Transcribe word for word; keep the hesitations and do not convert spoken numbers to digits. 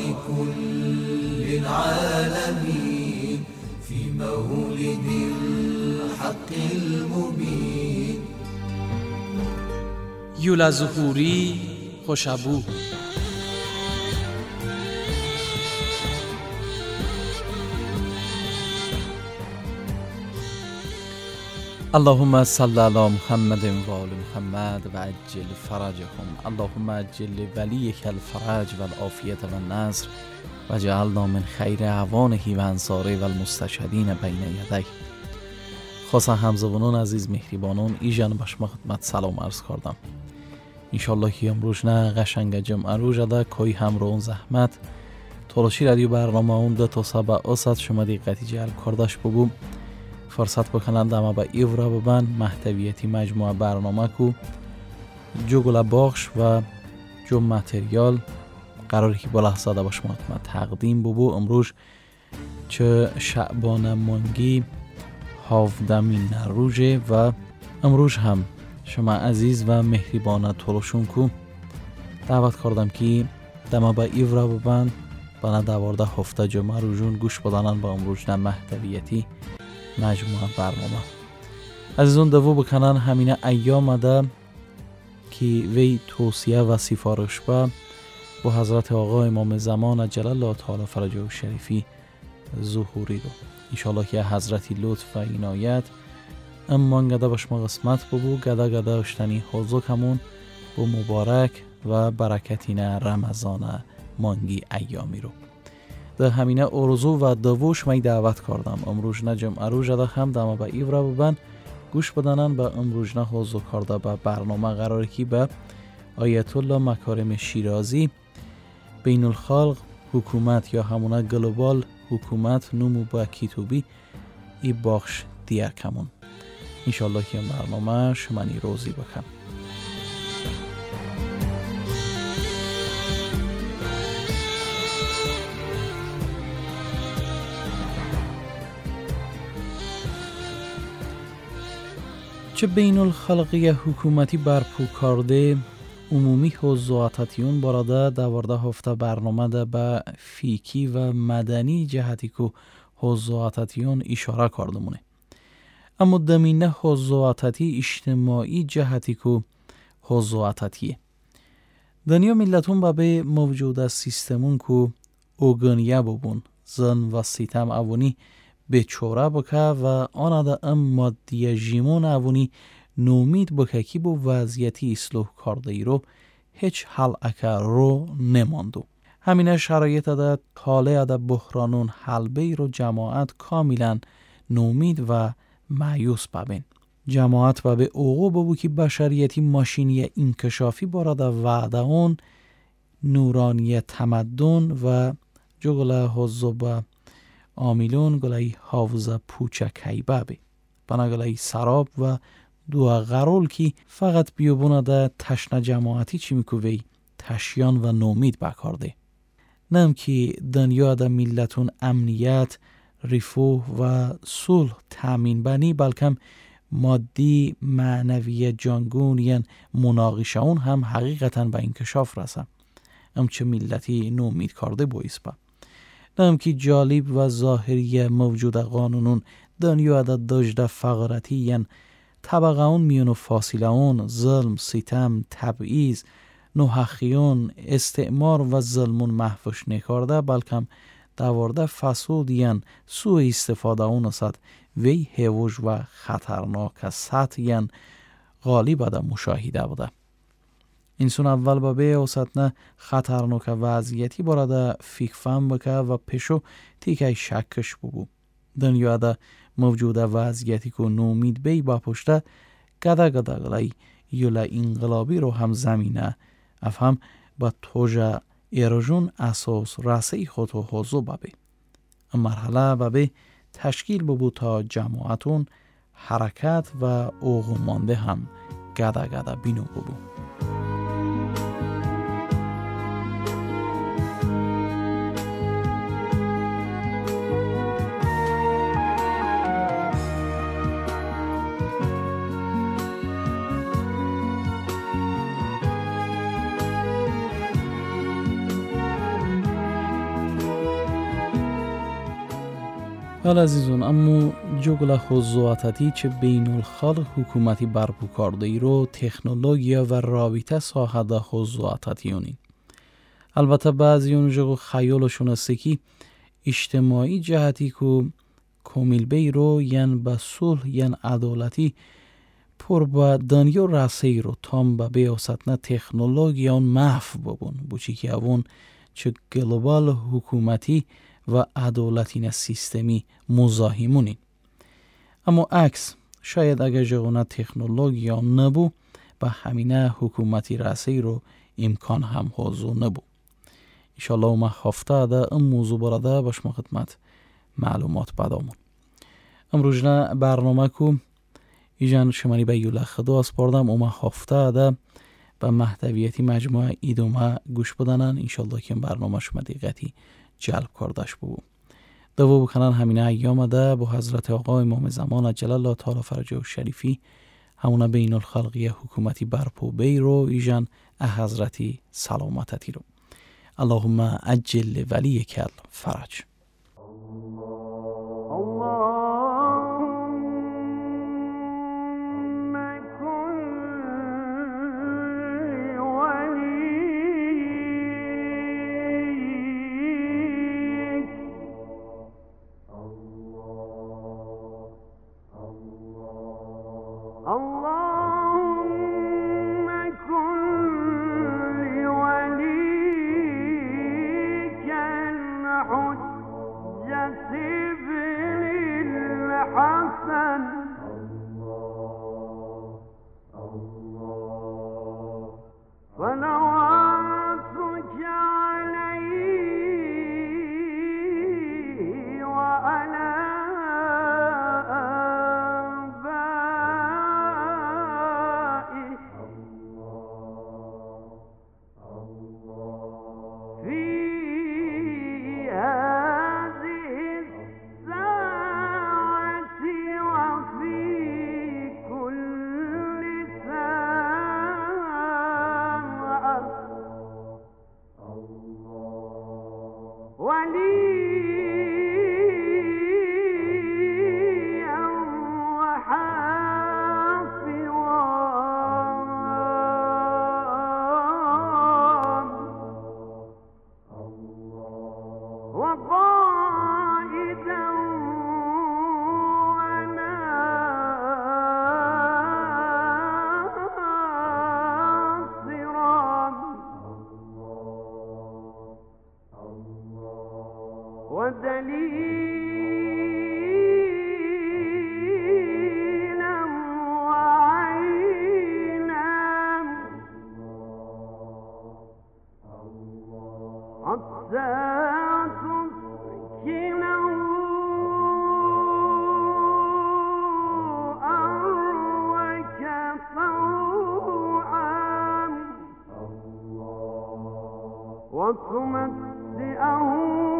لكل العالمين في مولد الحق المبين. یولا ظهوری، خوشابو. اللهم صل علی محمد و آل محمد و عجل فرجهم. اللهم عجل ولیک الفرج و العافیت و النصر و جعلنا من خیر اعوانه و انصاره و المستشهدین بین یدیه. خواستم همزبانان عزیز مهربانان ایجان به شما خدمت سلام عرض کردم. انشالله که امروز نه قشنگ جمعه رو جده کوی هم رو اون زحمت تلاشی رادیو برنامه اون دو تا سبع اوسط شما دیقتی جلب کردش ببوم فرصت بکنند اما با ایورا ببن محتویتی مجموعه برنامه کو جوگل باخش و جو متریال قراری که با لحظه با شما تقدیم ببو. امروز چه شعبان مانگی هفدمین روزه و امروز هم شما عزیز و مهربان تلاشون کو دعوت کردم که دما با ایورا ببن بنا دوارده هفته جمعه روزون گوش بدانن با امروز نه محتویتی مجموعه برنامه. عزیزان دوو بکنن همینه ایام ده که وی توصیه و سفارش با با حضرت آقا امام زمان جلال الله تعالی فرجه شریفی ظهوری دو. انشالله که حضرتی لطف و عنایت اما گده با شما قسمت ببو گده گده اشتنی حوضو کمون با مبارک و برکتین رمضان مانگی ایامی رو در همینه ارزو و دووش می دعوت کردم امروز نجم اروج ده هم دما با ایورا ببن گوش بدانن با امروز نه حوضو کرده با برنامه قراره که با آیت الله مکارم شیرازی بین الخلق حکومت یا همونه گلوبال حکومت نمو با کتوبی ای باخش دیه کمون. انشالله که این برنامه شمانی روزی بکن. چه بین الخلقی حکومتی برپو کرده عمومی حضواتتیون براده دوارده هفته برنامه ده به فیکی و مدنی جهتی که حضواتتیون اشاره کردمونه. اما دمینه حضواتتی اجتماعی جهتی که حضواتتیه. دنیا ملتون با به موجود سیستمون که اوگنیه ببون زن و سیتم اوونی به چوره بکه و آنها دا ام مادی جیمون اوونی نومید بکه که با وضعیتی اصلاح کرده ای رو هیچ حل اکر رو نماندو. همینه شرایط دا حاله دا بحرانون حلبه ای رو جماعت کاملا نومید و مایوس ببین. جماعت با به اوغو ببو که بشریتی ماشینی انکشافی بارد وعده اون نورانی تمدن و جگل حضوب آمیلون گلای حافظه پوچک بابی بنا گلای سراب و دو غرول کی فقط بیوبونه ده تشنه جماعتی چی میکوی تشیان و نومید بکارده. نم که دنیا ده ملتون امنیت رفاه و صلح تامین بنی بلکم مادی معنوی جانگون یعن مناقشه اون هم حقیقتا به انکشاف رسم ام چه ملتی نومید کرده بایست با نم که جالب و ظاهری موجود قانونون دنیا دا دجده فقرتی یعن طبقه اون میون و فاصله اون ظلم، ستم، تبعیض، نوحقیون، استعمار و ظلمون محفوش نکرده بلکم دوارده فسود یعن سوء استفاده اون است وی هیوش و خطرناک سطح یعن غالب دا مشاهده بوده. انسان اول با به اوسط نه خطرناک وضعیتی براده فکر فهم بکه و پیشو تیکه شکش ببو. دنیا دا موجود وضعیتی که نومید بی با پشته گده گده گلای یولا انقلابی رو هم زمینه افهم با توجه ایروژون اساس رسی خود و حضو ببی. مرحله ببی تشکیل ببو تا جماعتون حرکت و اوغمانده هم گده گده بینو ببو. بله عزیزان، اما جگل خوزواتتی چه بین الخلق حکومتی برپو کرده ای رو تکنولوژیا و رابطه ساحده خوزواتتیونی. البته بعضی اون جگو خیالشون است که اجتماعی جهتی که کامل بی رو ین به صلح ین عدالتی پر با دنیا رسی رو تام به بیاست نه تکنولوژیا اون محف ببون بوچی که اون چه گلوبال حکومتی و عدالتی نه سیستمی مزاحمونی. اما عکس شاید اگر جغونه تکنولوژیا نبو به همینه حکومتی رسی رو امکان هم حضور نبو. انشالله اومه هفته ده ام موضوع براده باش ما خدمت معلومات بدامون. امروزنه برنامه که ایجان شمانی به یوله خدا اسپاردم اومه هفته ده به محتویاتی مجموعه ایدومه گوش بدنن. انشالله که برنامه شما دقیقتی جلب کردش ببو. دو بکنن همینه ایام ده با حضرت آقا امام زمان جلال الله تعالی فرجه و شریفی همونه بین الخلقی حکومتی برپو بی رو ایجان حضرتی سلامتتی رو. اللهم عجل ولی کل فرج. وتمتعه